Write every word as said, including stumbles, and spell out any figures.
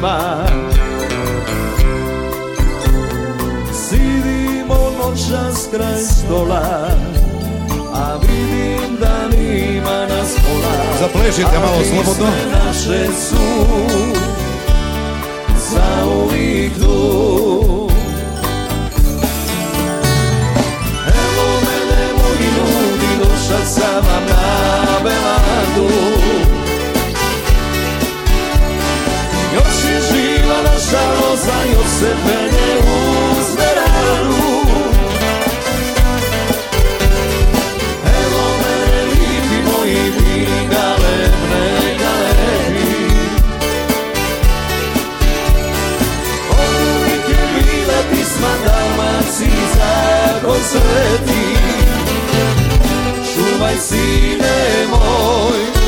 danima. Sidimo noćas kraj stola, a vidim da nima nas pola. Zapležite malo slobodno. A pisme naše su zauvijek tu. Evo mene moji ljudi, došao sam vam na Belandu. Još je živa naša roza, još se penje uz veranu. Evo mene lipi moji, vi galebne galebi. Od uvijek je bila pisma Dalmaciji za koncerti. Čuvaj sine moj,